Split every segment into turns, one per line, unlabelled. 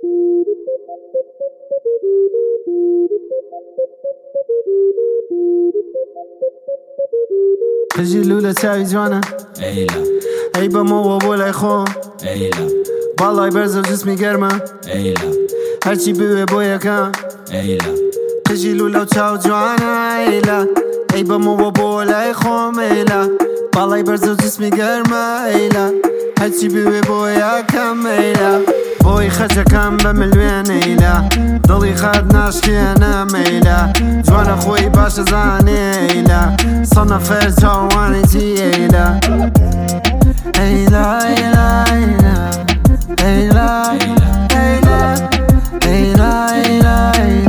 خجي لولا تساوي جوانا
ايلا
ای با مو و بولای خون
ايلا
بالای برز و جسمی گرمه
ايلا
هرچی بیوه بویا کن
ايلا
خجی لولا و تساوی جوانا ایلا ای با مو و بولای خون ایلا بالای برز و جسمی گرمه ایلا هرچی بیوه بویا کن ایلا بوی خجا کم بملوین ایلا دلی خد نشکیانم ایلا جوانا خوی باش زانی ایلا صنع فرتاوانی تی ایلا ایلا ایلا ایلا ایلا ایلا ایلا ایلا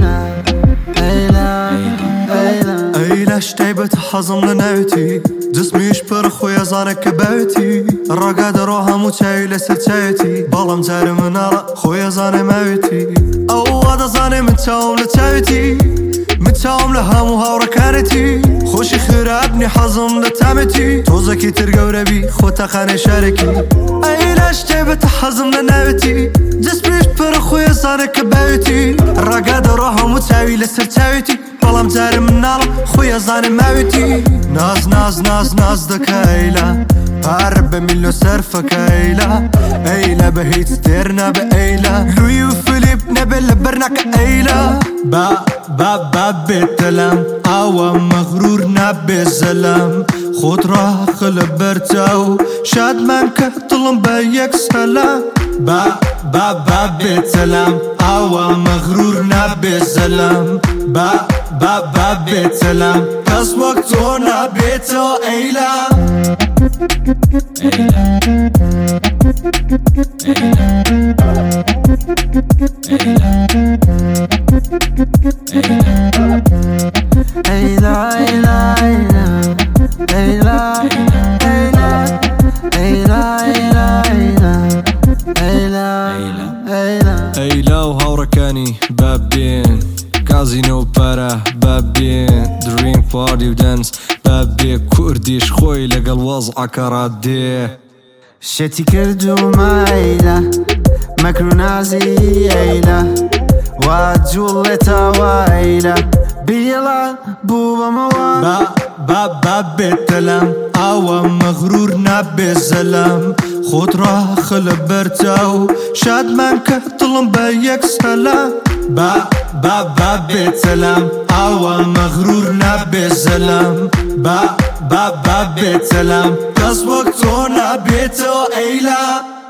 ایلا ایلا
ایلا شتیبت حزم لنوتی جسمیش پر خوی زانک باوتی رقاد رو همو چای لسر چایتی بالام جار منالا خوی زان موتی او هذا زاني متشاوم لتاوتي متشاوم لهمو هاوركانتي خوشي خرابني حزم لتامتي توزكي ترقو ربي خوتا خاني شاركي ايلا شتيبت حزم لناوتي جسميش بر خويا زانك باوتي رقاد روحو متاوي لسر تاوتي بالام جار منالا خويا زاني موتي ناز ناز ناز ناز دكايلا هارب مليون سرفك ايلا ايلا بهيت ستيرنا بايلا لوي وفليب نبل برناك ايلا با بتلم او مغرور نبي الزلم خود راه خلب برتاو شاد من كطلم بيك سلام با بتلم او مغرور نبي الزلم با بتلم كاس وقتو نبيتو ايلا
ايلا وهوركاني بابين كازينو بارا بابين دريم بارتي ودانس بابي كرديش خوي لقى الوضع كرادي
شتي كردو ما ايلا مكرونازي ايلا واجولتا وايلا بيلا بوبا موا
با بتلم او مغرور نبي الزلم خود راه خلب برتاو شاد من كطلم بيك سلام با بتلم او مغرور نبي الزلم با بتلم كاس وقتو نبيتو ايلا